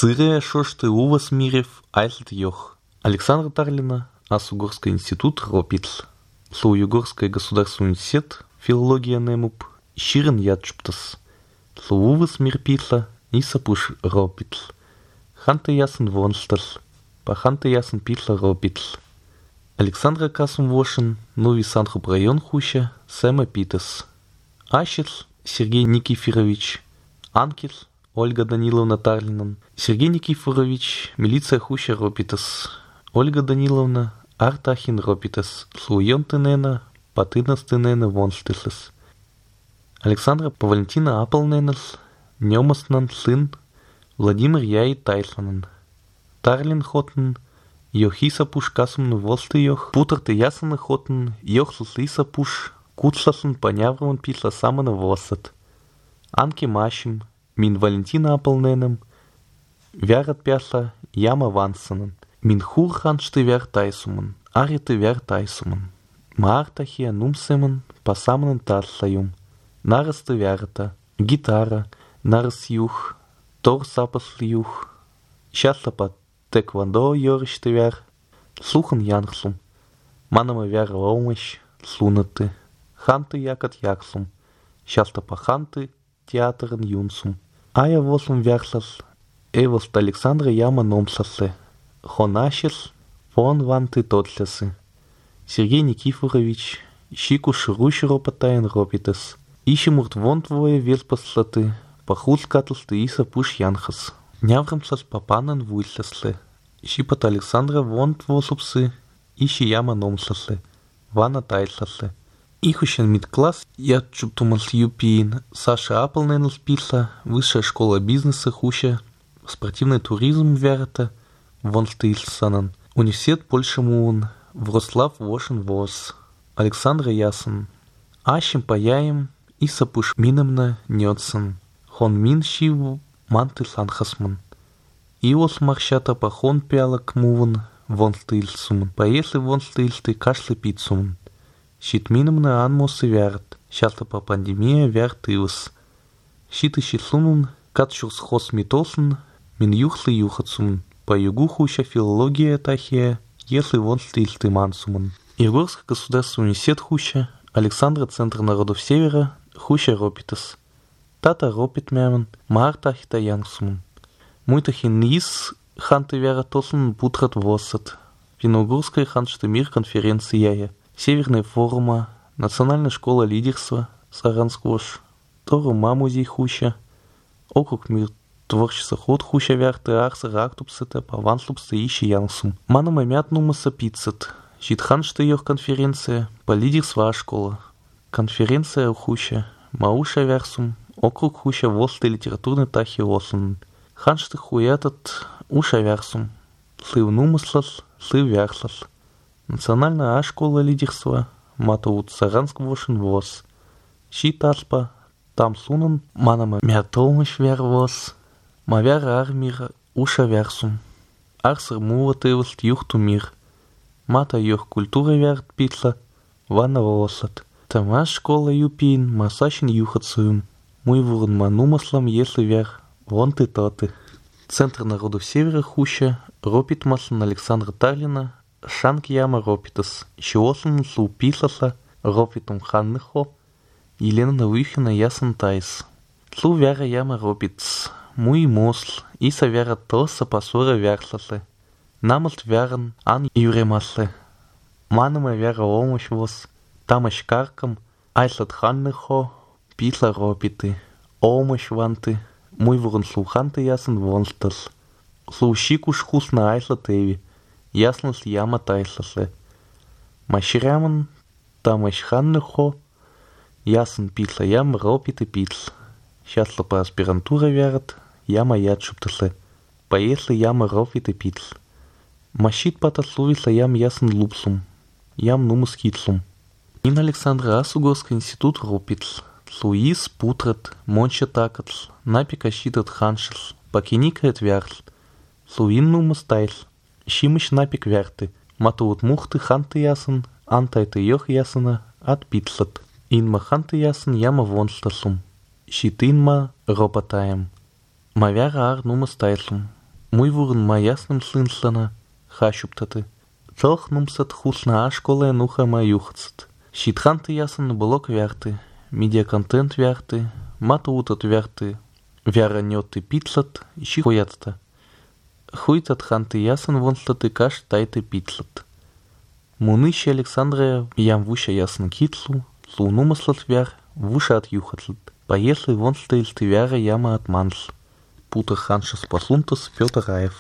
Сырая шошты увас мирев айлт йох. Александра Тарлина, Ас-Угорский институт ропитл. Слу-Югорский государственный университет, филология немуп, щирен ядчуптас. Слу-увас мир питла, исапуш ропитл. Ханта ясен вонстал, па ханта ясен питла ропитл. Александра Касум Вошин, Новый Санхуп район хуща, Сэма Питас. Ащил Сергей Никифорович, Анкил Ольга Даниловна Тарлинан, Сергей Никифорович, милиция хуща ропитас. Ольга Даниловна, Артахин ропитас. Слуйон тынена, патынас тынена вонстыслас. Александра Валентина Аполненас, Немаснан сын, Владимир Яи Тайсланан. Тарлин хотен, Йохиса пуш касумну волсты йох, путарты ясаны хотен, йохсус лиса пуш, куцласын понявран писла самана волсат. Анки машим, мин Валентина Аполненам, вярат пясла яма вансанан. Мин хурхан шты вяр тайсуман, ариты вяр тайсуман. Маартахия нумсеман, пасаманан таслаюм. Нарасты вярата, гитара, нарас юх, тор сапасли юх. Щаслапа тэквондо йорышты вяр, слухан янхлум. Манама вяра омыш, слунаты. Ханты якат якслум. Щаслапа ханты театрын юнсум. Ая вослум вярслас, эвост Александра яма номсласле. Хонашес, фон ванты тотлясы. Сергей Никифорович, щикуш рущеропатайн ропитас. Ищемурт вон твое веспаслаты, пахускатлсты иса пуш янхас. Няврамслас папанан вуйсласле. Щипат Александра вон твосупсы, ищи яма номсласле. Вана тайсласле. Ихущен мид-класс, я чуптумас юпиин, Саша Аполненус писла, высшая школа бизнеса хуща, спортивный туризм вярата, вон стильсанан, университет Польши муун, Вроцлав Вошин воз, Александра Ясен, Ащим паяем, Исапуш минамна нёцен, хон мин шиву манты санхасман, Иос маршата пахон пялак муван, вон стильсуман, поесли вон стильсты кашлы пицуман. Щитминамна анмосы вярт, щаста по пандемия вярт ивас. Щиты щислунун, катшурс хос митосын, мин юхлы юхацуман. По югу хуща филология тахия, если вон стильсты мансуман. Югорский государственный университет хуща, Александра Центр народов Севера, хуща ропитас. Тата ропит мяман, маартахита янсуман. Муйтахин низ, ханты вяра тосын бутрат восат. Финно-угорская ханшты мир конференция. Северная форума, Национальная школа лидерства, Саранскош, Торума музей хуща, округ мир творчества ход хуща вярты арса рактупсета, паванслупста ищи янсум. Манама мятнумаса пиццет, щитханшта йох конференция, по лидерства школа. Конференция хуща, мауша вярсум, округ хуща восты литературный тахи ослан. Ханшты хуятат уша вярсум, слыв нумыслас, слыв вярслас. Национальная школа лидерства, матаут Саранск Вошин воз. Щитаспа, там сунан, манама мятолмыш вяр воз. Мавяра армира уша вярсум. Арсер муватываст юхту мир. Мата йох культура вярт питла, вана волосат. Тама школа юпин, масашин юхацуюм. Мой вурн манумаслам если вяр, вон ты тоты. Центр народов Севера хуща, ропит маслан Александра Тарлина, Шанк яма ропитас, щиослан слу писласа, ропитум ханнехо, Елена Навыхина ясен тайс. Слу вяра яма ропитс, муи мосл, иса вяра тоса пасура вярсласле. Намаст вяран ан юремасле. Манама вяра омаш воз, тамаш каркам, айслат ханнехо, писла ропиты. Омаш ванты, муй вурн слу ханты ясен вонстас. Слу щикуш хусна айслат эви. Яснос яма тайсласле. Маширяман, тамаш ханнехо, ясен писла ям ропиты писл. Щасла по аспирантура вярат, яма ядшуптасле. Поесли яма ропиты писл. Машит патаслувисла ям ясен лупсум, ям нумус китслум. Ин Александра Ас-Угорский институт ропитл. Слуис путрат, монча такатл, напика щитат ханшес, пакиникает вяртл. Слуин нумус тайсл. Щимыш напик вярты, матуут мухты ханты ясен, антайты йох ясена, от пицлат. Инма ханты ясен яма вонстасум. Щитинма ропатаем. Мавяра ар нумус тайслум. Мой вурн ма ясным слынслана, хащуптаты. Целх нумсат хусна школа нуха ма юхацат. Щитханты ясан блок вярты, медиаконтент вярты, матаутат вярты, вяра нёты пицлат, щи хуятта. Хуйтат ханты ясан вонслаты каш тайты пицлат. Муныщи Александра ям вуща ясан китлу, слунумаслат вяр, вуша от юхатлат. Поесли вонслаты вяра яма от мансл. Путер ханшас послунтас Петр Раев.